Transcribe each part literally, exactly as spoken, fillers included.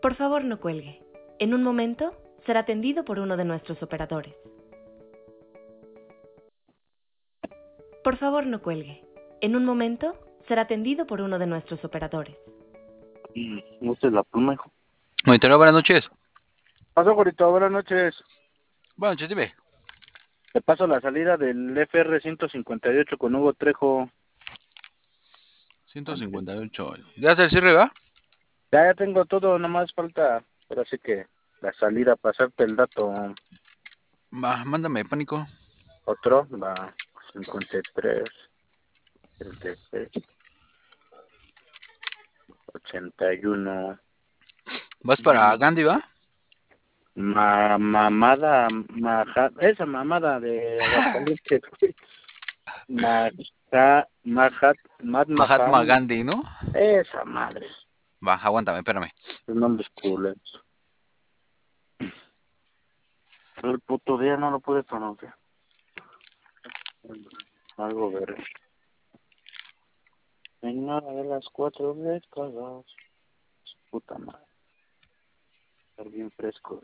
Por favor, no cuelgue. En un momento será atendido por uno de nuestros operadores. Por favor, no cuelgue. En un momento será atendido por uno de nuestros operadores. No sé la pluma, hijo. Monitero, buenas noches. Paso, Gorito, buenas noches. Buenas noches, dime. Te paso la salida del F R ciento cincuenta y ocho con Hugo Trejo. ciento cincuenta y ocho. ¿Ya hace el cierre, va? Ya, ya tengo todo, nomás falta, ahora sí que la salida, pasarte el dato. Va, mándame, pánico. Otro, va, cincuenta y tres, treinta y seis, ochenta y uno. ¿Vas para Gandhi, va? Ma, mamada, maja, esa mamada de Aguascalientes. Maja, Mahat, Mat Mahatma Maham, Gandhi, ¿no? esa madre. Va, aguántame, espérame. El nombre es cool. El puto día no lo pude pronunciar. Algo verde. Señora de las cuatro décadas. Puta madre. Estar bien frescos.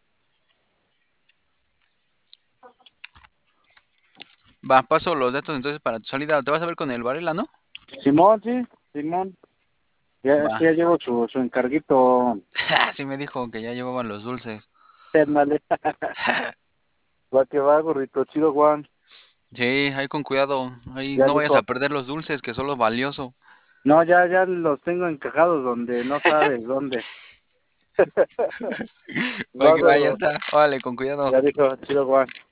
Va, paso los datos entonces para tu salida. ¿Te vas a ver con el Varela, no? Simón, sí, Simón. Ya, es Va. que ya llevo su, su encarguito. Sí me dijo que ya llevaban los dulces. Térmale. Va que va, gorrito. Chido, Juan. Sí, ahí con cuidado. Ahí Ya no vayas a dijo. perder los dulces, que son lo valioso. No, ya, ya los tengo encajados donde no sabes dónde. Va Va, que va, ya gordo. está. Vale, con cuidado. Ya dijo, chido, Juan.